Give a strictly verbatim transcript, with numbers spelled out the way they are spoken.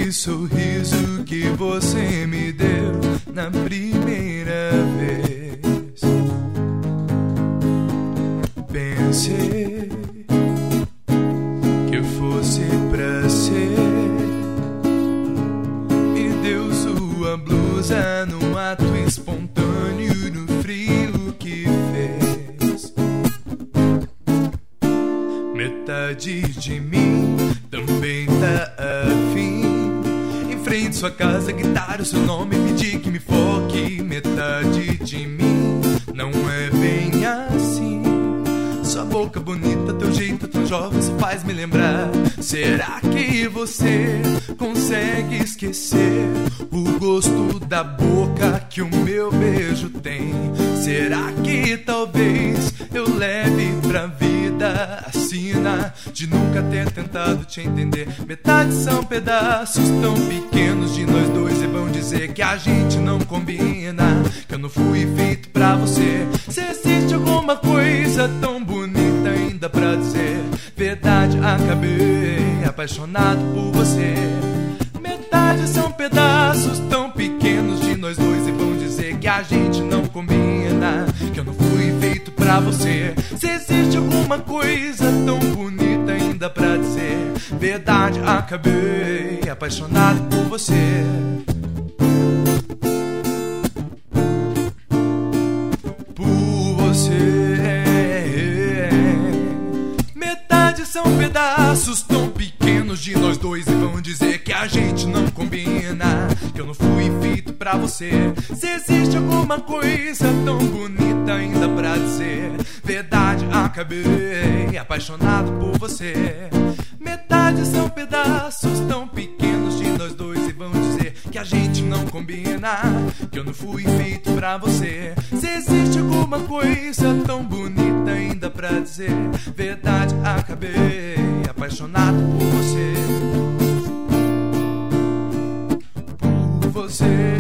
aquele sorriso que você me deu na primeira vez. Pensei que fosse pra ser. Me deu sua blusa num ato espontâneo no frio que fez. Metade de mim também tá afim. Em frente à sua casa gritar o seu nome e pedir que me foque. Metade de mim não é bem assim. Sua boca bonita, teu jeito tão jovem só faz me lembrar. Será que você consegue esquecer o gosto da boca que o meu beijo tem? Será que talvez eu leve pra vida a sina de nunca ter tentado te entender? Metade são pedaços tão pequenos de nós dois e vão dizer que a gente não combina, que eu não fui feito pra você. Se existe alguma coisa tão bonita ainda pra dizer, verdade, acabei apaixonado por você. Metade são pedaços tão pequenos de nós dois e vão dizer que a gente não combina, que eu não fui feito pra você. Se existe alguma coisa tão bonita ainda pra dizer, verdade, acabei apaixonado por você. Por você. Metade são pedaços tão pequenos de nós dois e vão dizer que a gente não combina, que eu não fui feito pra você. Se existe alguma coisa tão bonita ainda pra dizer, verdade, acabei apaixonado por você. Metade são pedaços tão pequenos de nós dois e vão dizer que a gente não combina, que eu não fui feito pra você. Se existe alguma coisa tão bonita ainda pra dizer, verdade, acabei apaixonado por você. Por você.